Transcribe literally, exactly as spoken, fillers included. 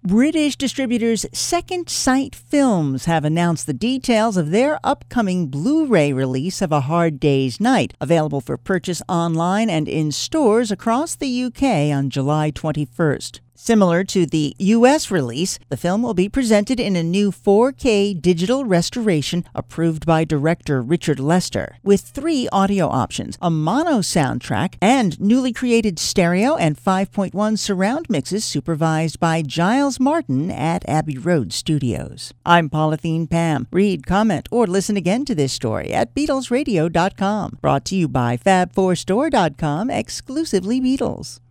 British distributors Second Sight Films have announced the details of their upcoming Blu-ray release of A Hard Day's Night, available for purchase online and in stores across the U K on July twenty-first. Similar to the U S release, the film will be presented in a new four K digital restoration approved by director Richard Lester, with three audio options, a mono soundtrack, and newly created stereo and five point one surround mixes supervised by Giles Martin at Abbey Road Studios. I'm Pauline Pam. Read, comment, or listen again to this story at Beatles Radio dot com. Brought to you by Fab four Store dot com, exclusively Beatles.